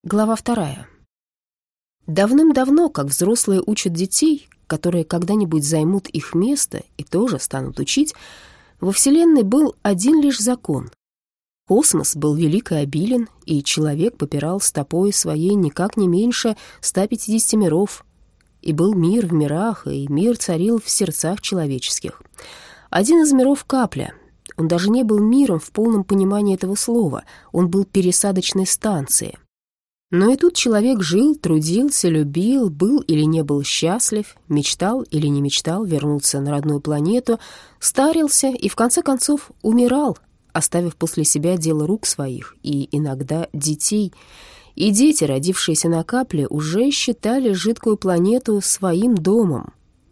Глава 2. Давным-давно, как взрослые учат детей, которые когда-нибудь займут их место и тоже станут учить, во Вселенной был один лишь закон. Космос был велик и обилен, и человек попирал стопой своей никак не меньше 150 миров. И был мир в мирах, и мир царил в сердцах человеческих. Один из миров — капля. Он даже не был миром в полном понимании этого слова, он был пересадочной станцией. Но и тут человек жил, трудился, любил, был или не был счастлив, мечтал или не мечтал вернуться на родную планету, старился и, в конце концов, умирал, оставив после себя дело рук своих и иногда детей. И дети, родившиеся на капле, уже считали жидкую планету своим домом.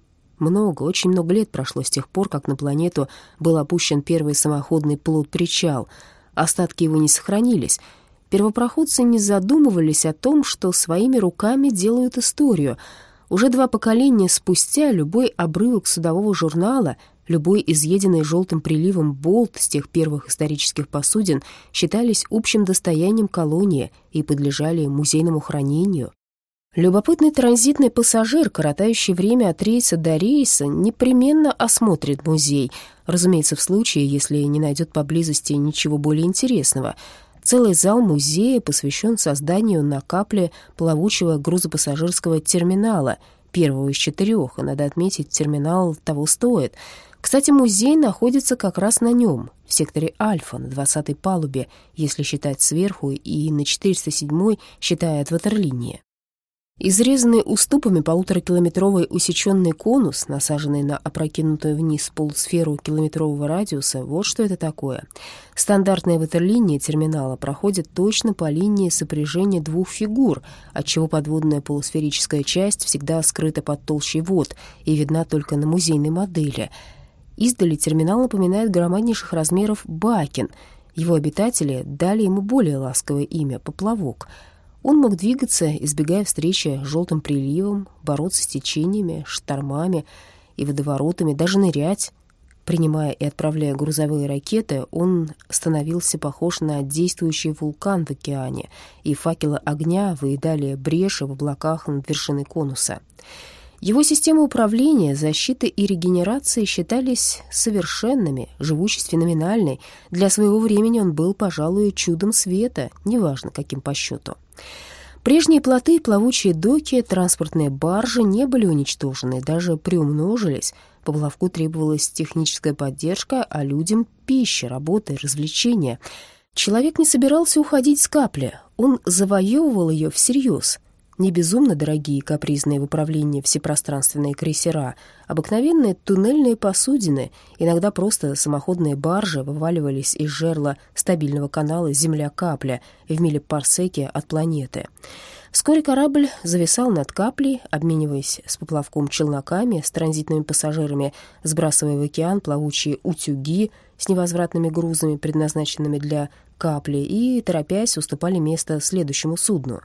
Очень много лет прошло с тех пор, как на планету был опущен первый самоходный плот-причал. Остатки его не сохранились. Первопроходцы не задумывались о том, что своими руками делают историю. Уже 2 поколения спустя любой обрывок судового журнала, любой изъеденный желтым приливом болт с тех первых исторических посудин считались общим достоянием колонии и подлежали музейному хранению. Любопытный транзитный пассажир, коротающий время от рейса до рейса, непременно осмотрит музей, разумеется, в случае, если не найдет поблизости ничего более интересного. Целый зал музея посвящен созданию на капле плавучего грузопассажирского терминала, первого из 4, и, надо отметить, терминал того стоит. Кстати, музей находится как раз на нем, в секторе Альфа, на 20-й палубе, если считать сверху, и на 407-й, считая от ватерлинии. Изрезанный уступами 1,5-километровый усеченный конус, насаженный на опрокинутую вниз полусферу километрового радиуса, вот что это такое. Стандартная ватерлиния терминала проходит точно по линии сопряжения 2 фигур, отчего подводная полусферическая часть всегда скрыта под толщей вод и видна только на музейной модели. Издали терминал напоминает громаднейших размеров бакен. Его обитатели дали ему более ласковое имя — поплавок. Он мог двигаться, избегая встречи с желтым приливом, бороться с течениями, штормами и водоворотами, даже нырять. Принимая и отправляя грузовые ракеты, он становился похож на действующий вулкан в океане, и факелы огня выедали бреши в облаках над вершиной конуса. Его системы управления, защиты и регенерации считались совершенными, живучесть феноменальной. Для своего времени он был, пожалуй, чудом света, неважно каким по счету. Прежние плоты, плавучие доки, транспортные баржи не были уничтожены, даже приумножились. Поплавку требовалась техническая поддержка, а людям — пища, работа и развлечения. Человек не собирался уходить с капли, он завоевывал ее всерьез. Не безумно дорогие, капризные в управлении всепространственные крейсера, обыкновенные туннельные посудины, иногда просто самоходные баржи вываливались из жерла стабильного канала Земля-Капля в милипарсеке от планеты. Вскоре корабль зависал над каплей, обмениваясь с поплавком челноками, с транзитными пассажирами, сбрасывая в океан плавучие утюги с невозвратными грузами, предназначенными для капли, и, торопясь, уступали место следующему судну.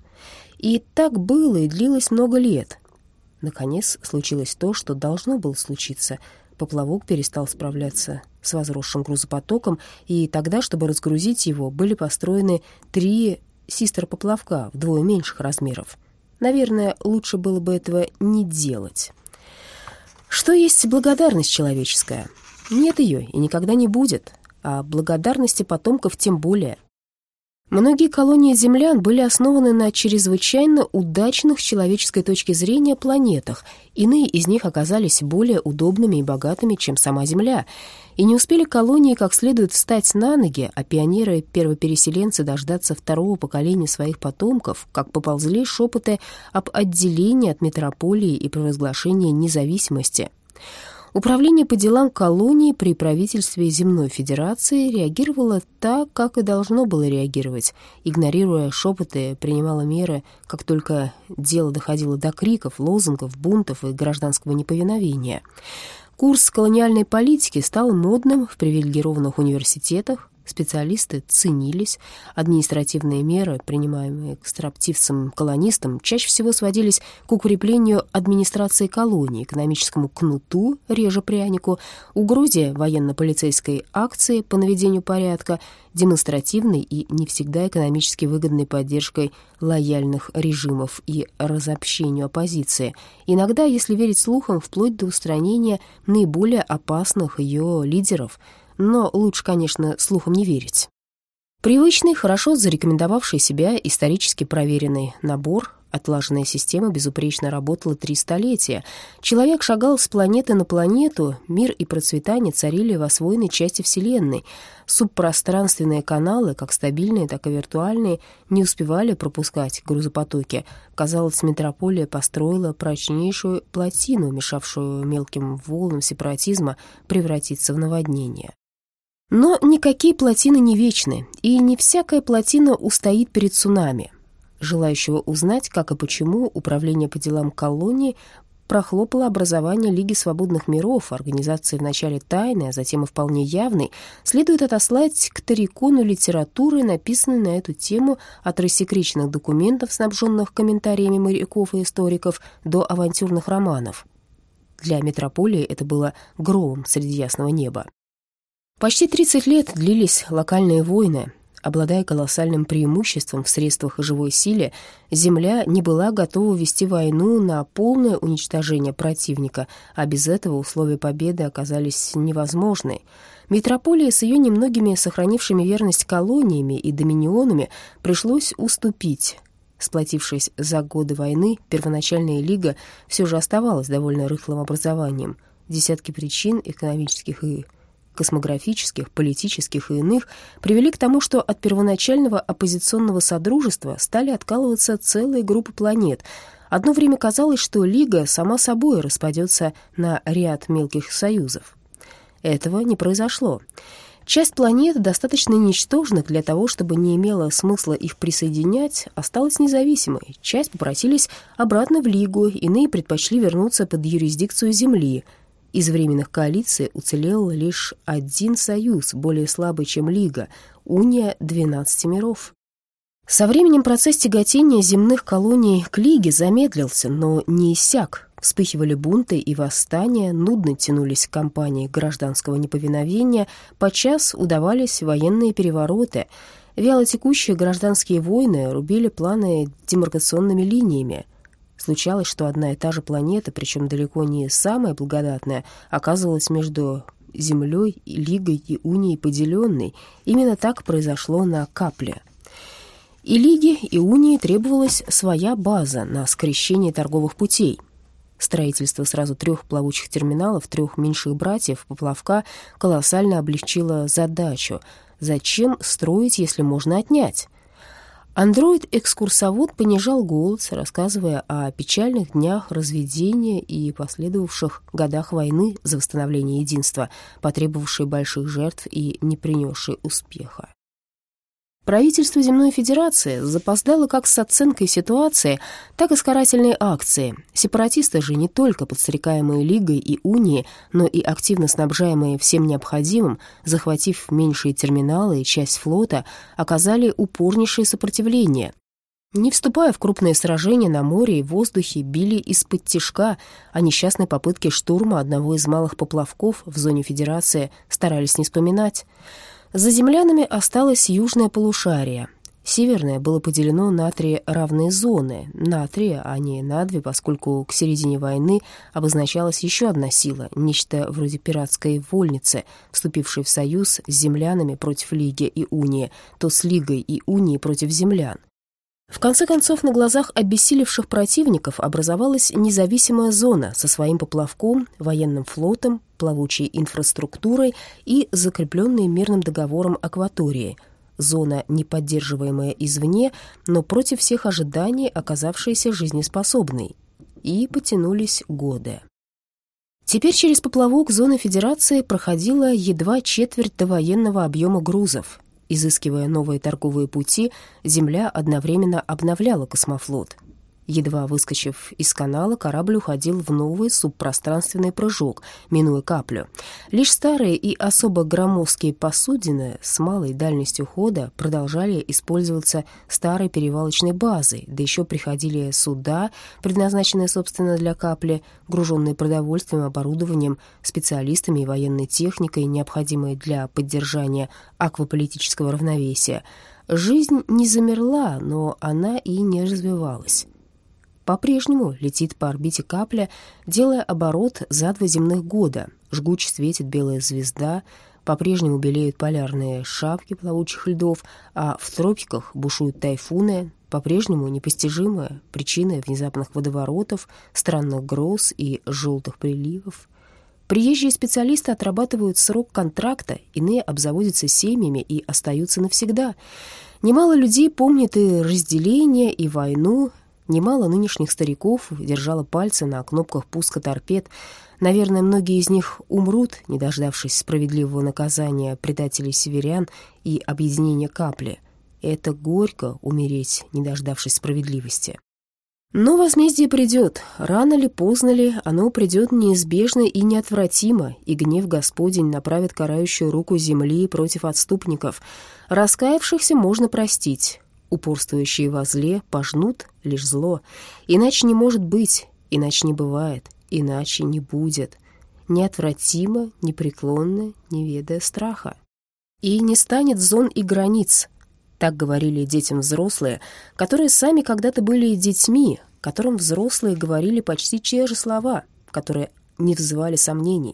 И так было и длилось много лет. Наконец случилось то, что должно было случиться. Поплавок перестал справляться с возросшим грузопотоком, и тогда, чтобы разгрузить его, были построены 3 систер-поплавка вдвое меньших размеров. Наверное, лучше было бы этого не делать. Что есть благодарность человеческая? Нет ее и никогда не будет, а благодарности потомков тем более. Многие колонии землян были основаны на чрезвычайно удачных с человеческой точки зрения планетах. Иные из них оказались более удобными и богатыми, чем сама Земля. И не успели колонии как следует встать на ноги, а пионеры-первопереселенцы дождаться 2-го поколения своих потомков, как поползли шепоты об отделении от метрополии и провозглашении независимости. Управление по делам колонии при правительстве Земной Федерации реагировало так, как и должно было реагировать. Игнорируя шепоты, принимало меры, как только дело доходило до криков, лозунгов, бунтов и гражданского неповиновения. Курс колониальной политики стал модным в привилегированных университетах, Специалисты ценились, административные меры, принимаемые к строптивцам-колонистам, чаще всего сводились к укреплению администрации колонии, экономическому кнуту, реже прянику, угрозе военно-полицейской акции по наведению порядка, демонстративной и не всегда экономически выгодной поддержкой лояльных режимов и разобщению оппозиции, иногда, если верить слухам, вплоть до устранения наиболее опасных ее лидеров, но лучше, конечно, слухам не верить. Привычный, хорошо зарекомендовавший себя, исторически проверенный набор, отлаженная система безупречно работала 3 столетия. Человек шагал с планеты на планету, мир и процветание царили в освоенной части Вселенной. Субпространственные каналы, как стабильные, так и виртуальные, не успевали пропускать грузопотоки. Казалось, метрополия построила прочнейшую плотину, мешавшую мелким волнам сепаратизма превратиться в наводнение. Но никакие плотины не вечны, и не всякая плотина устоит перед цунами. Желающего узнать, как и почему, Управление по делам колонии прохлопало образование Лиги свободных миров, организации вначале тайной, а затем и вполне явной, следует отослать к тарикону литературы, написанной на эту тему от рассекреченных документов, снабженных комментариями моряков и историков, до авантюрных романов. Для метрополии это было громом среди ясного неба. Почти 30 лет длились локальные войны. Обладая колоссальным преимуществом в средствах и живой силе, земля не была готова вести войну на полное уничтожение противника, а без этого условия победы оказались невозможны. Метрополии с ее немногими сохранившими верность колониями и доминионами пришлось уступить. Сплотившись за годы войны, первоначальная лига все же оставалась довольно рыхлым образованием. Десятки причин экономических и космографических, политических и иных привели к тому, что от первоначального оппозиционного содружества стали откалываться целые группы планет. Одно время казалось, что Лига сама собой распадется на ряд мелких союзов. Этого не произошло. Часть планет, достаточно ничтожных для того, чтобы не имело смысла их присоединять, осталась независимой. Часть попросились обратно в Лигу, иные предпочли вернуться под юрисдикцию Земли. Из временных коалиций уцелел лишь один союз, более слабый, чем Лига — Уния 12 миров. Со временем процесс тяготения земных колоний к Лиге замедлился, но не иссяк. Вспыхивали бунты и восстания, нудно тянулись кампании гражданского неповиновения, подчас удавались военные перевороты. Вялотекущие гражданские войны рубили планы демаркационными линиями. Случалось, что одна и та же планета, причем далеко не самая благодатная, оказывалась между Землей, Лигой и Унией поделенной. Именно так произошло на Капле. И Лиге, и Унии требовалась своя база на скрещении торговых путей. Строительство сразу 3 плавучих терминалов, 3 меньших братьев поплавка колоссально облегчило задачу. Зачем строить, если можно отнять? Андроид-экскурсовод понижал голос, рассказывая о печальных днях разведения и последовавших годах войны за восстановление единства, потребовавшей больших жертв и не принесшей успеха. Правительство Земной Федерации запоздало как с оценкой ситуации, так и с карательной акцией. Сепаратисты же, не только подстрекаемые Лигой и Унией, но и активно снабжаемые всем необходимым, захватив меньшие терминалы и часть флота, оказали упорнейшее сопротивление. Не вступая в крупные сражения на море и воздухе, били из-под тишка, а несчастной попытки штурма одного из малых поплавков в зоне Федерации старались не вспоминать. За землянами осталось южное полушарие. Северное было поделено на 3 равные зоны. На 3, а не на 2, поскольку к середине войны обозначалась еще одна сила, нечто вроде пиратской вольницы, вступившей в союз с землянами против Лиги и Унии, то с Лигой и Унией против землян. В конце концов, на глазах обессилевших противников образовалась независимая зона со своим поплавком, военным флотом, плавучей инфраструктурой и закрепленной мирным договором акваторией. Зона, не поддерживаемая извне, но против всех ожиданий оказавшаяся жизнеспособной. И потянулись годы. Теперь через поплавок зоны Федерации проходила едва четверть довоенного объема грузов. Изыскивая новые торговые пути, Земля одновременно обновляла космофлот. Едва выскочив из канала, корабль уходил в новый субпространственный прыжок, минуя каплю. Лишь старые и особо громоздкие посудины с малой дальностью хода продолжали использоваться старой перевалочной базой, да еще приходили суда, предназначенные, собственно, для капли, груженные продовольствием, оборудованием, специалистами и военной техникой, необходимой для поддержания акваполитического равновесия. Жизнь не замерла, но она и не развивалась. По-прежнему летит по орбите капля, делая оборот за 2 земных года. Жгуче светит белая звезда, по-прежнему белеют полярные шапки плавучих льдов, а в тропиках бушуют тайфуны, по-прежнему непостижимая причина внезапных водоворотов, странных гроз и желтых приливов. Приезжие специалисты отрабатывают срок контракта, иные обзаводятся семьями и остаются навсегда. Немало людей помнит и разделение, и войну. Немало нынешних стариков держало пальцы на кнопках пуска торпед. Наверное, многие из них умрут, не дождавшись справедливого наказания предателей-северян и объединения капли. Это горько умереть, не дождавшись справедливости. Но возмездие придет, рано ли, поздно ли, оно придет неизбежно и неотвратимо, и гнев Господень направит карающую руку земли против отступников. Раскаявшихся можно простить, упорствующие во зле пожнут лишь зло. Иначе не может быть, иначе не бывает, иначе не будет. Неотвратимо, непреклонно, не ведая страха. И не станет зон и границ. Так говорили детям взрослые, которые сами когда-то были детьми, которым взрослые говорили почти те же слова, которые не вызывали сомнений.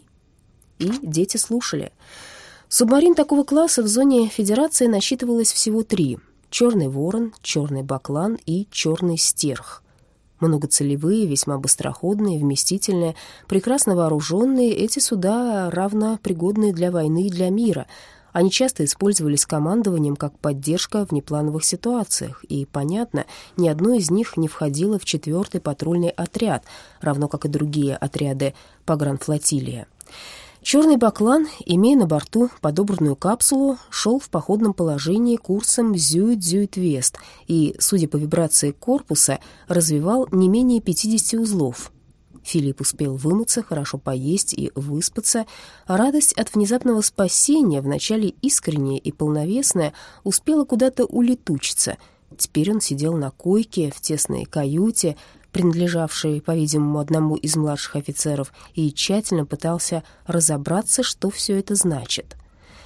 И дети слушали. Субмарин такого класса в зоне Федерации насчитывалось всего 3. Черный ворон, черный баклан и черный стерх. Многоцелевые, весьма быстроходные, вместительные, прекрасно вооруженные, эти суда равно пригодные для войны и для мира. Они часто использовались командованием как поддержка в неплановых ситуациях, и, понятно, ни одно из них не входило в 4-й патрульный отряд, равно как и другие отряды погранфлотилии. Черный баклан, имея на борту подобранную капсулу, шел в походном положении курсом Зюит-Зюит-Вест и, судя по вибрации корпуса, развивал не менее 50 узлов. Филипп успел вымыться, хорошо поесть и выспаться. Радость от внезапного спасения, вначале искренняя и полновесная, успела куда-то улетучиться. Теперь он сидел на койке в тесной каюте, принадлежавшей, по-видимому, одному из младших офицеров, и тщательно пытался разобраться, что все это значит.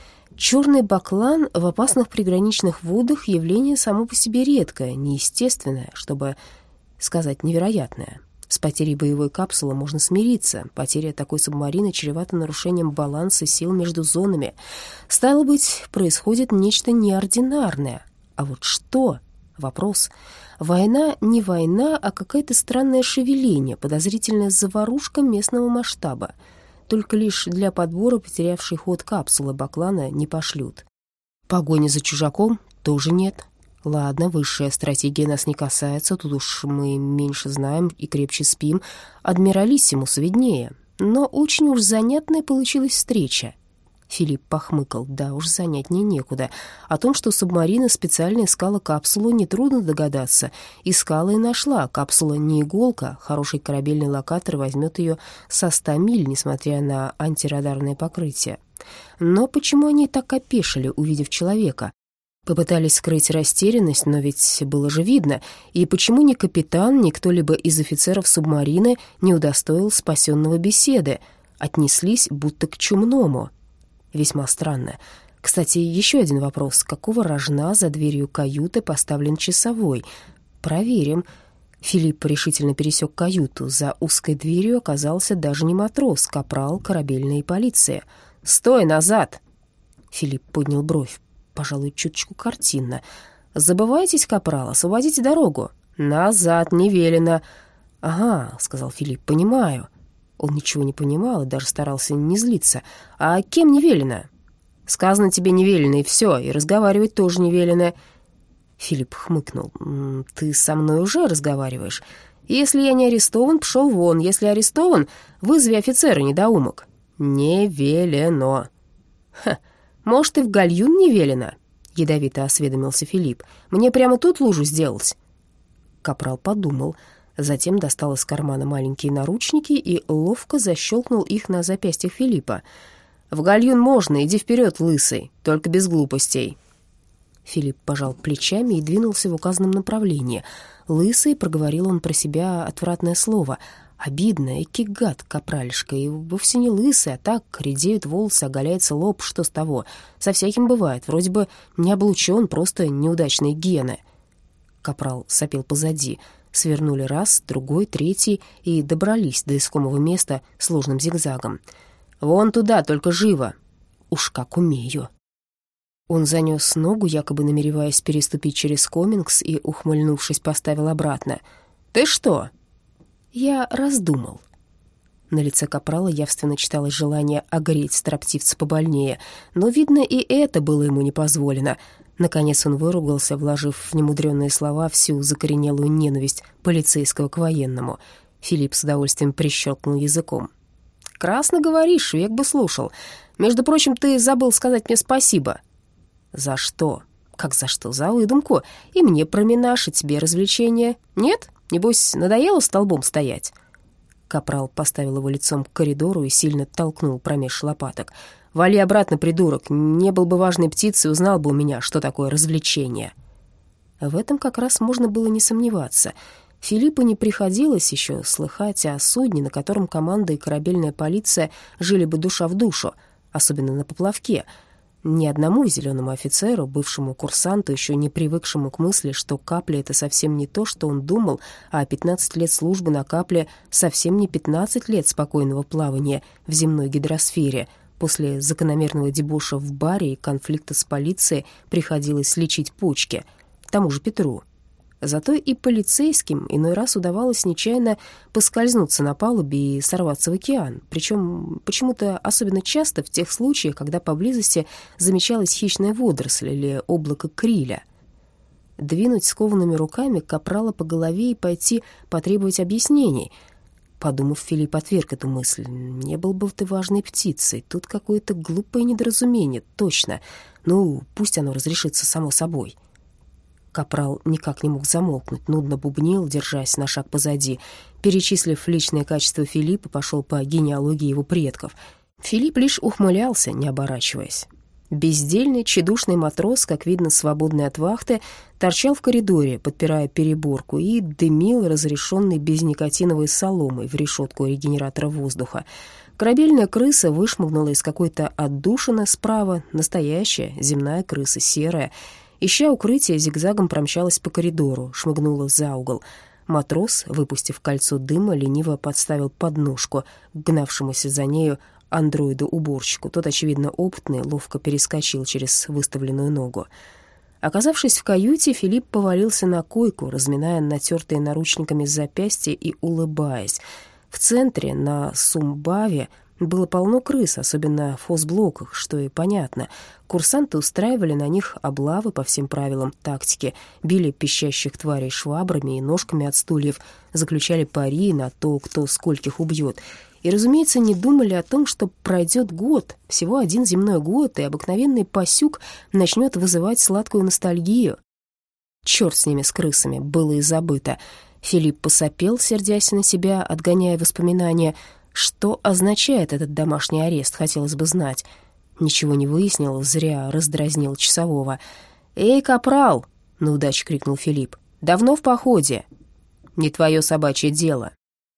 Черный баклан в опасных приграничных водах — явление само по себе редкое, неестественное, чтобы сказать невероятное. С потерей боевой капсулы можно смириться. Потеря такой субмарины чревата нарушением баланса сил между зонами. Стало быть, происходит нечто неординарное. А вот что? Вопрос. Война не война, а какое-то странное шевеление, подозрительная заварушка местного масштаба. Только лишь для подбора потерявшей ход капсулы баклана не пошлют. Погони за чужаком тоже нет. Ладно, высшая стратегия нас не касается, тут уж мы меньше знаем и крепче спим. Адмиралиссимус виднее. Но очень уж занятная получилась встреча. Филипп похмыкал. Да уж, занятнее некуда. О том, что субмарина специально искала капсулу, нетрудно догадаться. Искала и нашла. Капсула не иголка. Хороший корабельный локатор возьмет ее со 100 миль, несмотря на антирадарное покрытие. Но почему они так опешили, увидев человека? Попытались скрыть растерянность, но ведь было же видно. И почему ни капитан, ни кто-либо из офицеров субмарины не удостоил спасенного беседы? Отнеслись будто к чумному. Весьма странно. Кстати, еще один вопрос. Какого рожна за дверью каюты поставлен часовой? Проверим. Филипп решительно пересек каюту. За узкой дверью оказался даже не матрос, капрал корабельной полиции. «Стой, назад!» Филипп поднял бровь. Пожалуй, чуточку картинно. «Забывайтесь, капрал, освободите дорогу». «Назад, не велено». «Ага», — сказал Филипп, — «понимаю». Он ничего не понимал и даже старался не злиться. «А кем не велено?» «Сказано тебе не велено, и все, и разговаривать тоже не велено». Филипп хмыкнул. «Ты со мной уже разговариваешь. Если я не арестован, пшел вон. Если арестован, вызови офицера, недоумок». «Не велено». «Ха, может, и в гальюн не велено?» — ядовито осведомился Филипп. «Мне прямо тут лужу сделать». Капрал подумал. Затем достал из кармана маленькие наручники и ловко защелкнул их на запястьях Филиппа. «В гальюн можно, иди вперед, лысый, только без глупостей». Филипп пожал плечами и двинулся в указанном направлении. «Лысый», — проговорил он про себя отвратное слово. «Обидно, эки гад, капралишка, и вовсе не лысый, а так редеют волосы, оголяется лоб, что с того? Со всяким бывает, вроде бы не облучен, просто неудачные гены». Капрал сопел позади. Свернули раз, другой, третий и добрались до искомого места сложным зигзагом. «Вон туда, только живо!» «Уж как умею!» Он занес ногу, якобы намереваясь переступить через комингс, и, ухмыльнувшись, поставил обратно. «Ты что?» «Я раздумал». На лице капрала явственно читалось желание огреть строптивца побольнее, но, видно, и это было ему не позволено. Наконец он выругался, вложив в немудренные слова всю закоренелую ненависть полицейского к военному. Филипп с удовольствием прищелкнул языком. «Красно говоришь, век бы слушал. Между прочим, ты забыл сказать мне спасибо». «За что?» «Как за что? За выдумку. И мне променаж, и тебе развлечение. Нет? Небось, надоело столбом стоять?» Капрал поставил его лицом к коридору и сильно толкнул промеж лопаток. «Вали обратно, придурок. Не был бы важной птицей, узнал бы у меня, что такое развлечение». В этом как раз можно было не сомневаться. Филиппу не приходилось еще слыхать о судне, на котором команда и корабельная полиция жили бы душа в душу, особенно на поплавке. Ни одному зеленому офицеру, бывшему курсанту, еще не привыкшему к мысли, что капля — это совсем не то, что он думал, а 15 лет службы на капле совсем не 15 лет спокойного плавания в земной гидросфере. После закономерного дебоша в баре и конфликта с полицией приходилось лечить почки, тому же Петру. Зато и полицейским иной раз удавалось нечаянно поскользнуться на палубе и сорваться в океан, причем почему-то особенно часто в тех случаях, когда поблизости замечалась хищная водоросль или облако криля. Двинуть скованными руками капрала по голове и пойти потребовать объяснений. Подумав, Филипп отверг эту мысль. «Не был бы ты важной птицей, тут какое-то глупое недоразумение, точно. Ну, пусть оно разрешится само собой». Капрал никак не мог замолкнуть, нудно бубнил, держась на шаг позади. Перечислив личные качества Филиппа, пошел по генеалогии его предков. Филипп лишь ухмылялся, не оборачиваясь. Бездельный, тщедушный матрос, как видно, свободный от вахты, торчал в коридоре, подпирая переборку, и дымил разрешенной безникотиновой соломой в решетку регенератора воздуха. Корабельная крыса вышмыгнула из какой-то отдушины справа, настоящая земная крыса, серая. Ища укрытие, зигзагом промчалась по коридору, шмыгнула за угол. Матрос, выпустив кольцо дыма, лениво подставил подножку гнавшемуся за нею андроиду-уборщику. Тот, очевидно, опытный, ловко перескочил через выставленную ногу. Оказавшись в каюте, Филипп повалился на койку, разминая натертые наручниками запястья и улыбаясь. В центре, на Сумбаве, было полно крыс, особенно в фосблоках, что и понятно. Курсанты устраивали на них облавы по всем правилам тактики, били пищащих тварей швабрами и ножками от стульев, заключали пари на то, кто скольких убьет. И, разумеется, не думали о том, что пройдет год, всего один земной год, и обыкновенный пасюк начнет вызывать сладкую ностальгию. Черт с ними, с крысами, было и забыто. Филипп посопел, сердясь на себя, отгоняя воспоминания. Что означает этот домашний арест, хотелось бы знать. Ничего не выяснил, зря раздразнил часового. «Эй, капрал!» — на удачу крикнул Филипп. «Давно в походе?» «Не твое собачье дело».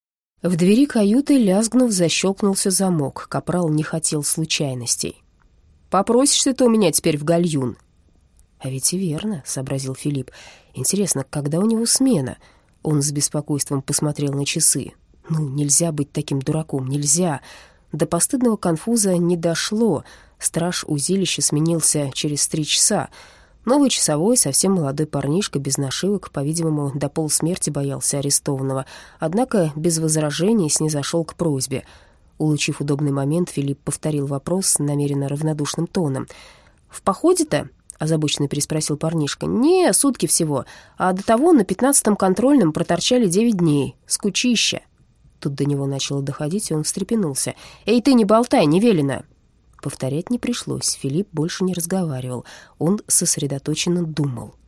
В двери каюты, лязгнув, защелкнулся замок. Капрал не хотел случайностей. «Попросишься ты у меня теперь в гальюн?» «А ведь и верно», — сообразил Филипп. «Интересно, когда у него смена?» Он с беспокойством посмотрел на часы. «Ну, нельзя быть таким дураком, нельзя». До постыдного конфуза не дошло. Страж узилища сменился через 3 часа. Новый часовой, совсем молодой парнишка, без нашивок, по-видимому, до полусмерти боялся арестованного, однако без возражений снизошел к просьбе. Улучив удобный момент, Филипп повторил вопрос намеренно равнодушным тоном. «В походе-то?» — озабоченно переспросил парнишка. «Не, сутки всего, а до того на 15-м контрольном проторчали 9 дней. Скучища». Тут до него начало доходить, и он встрепенулся. «Эй, ты не болтай, не велено!» Повторять не пришлось, Филипп больше не разговаривал. Он сосредоточенно думал.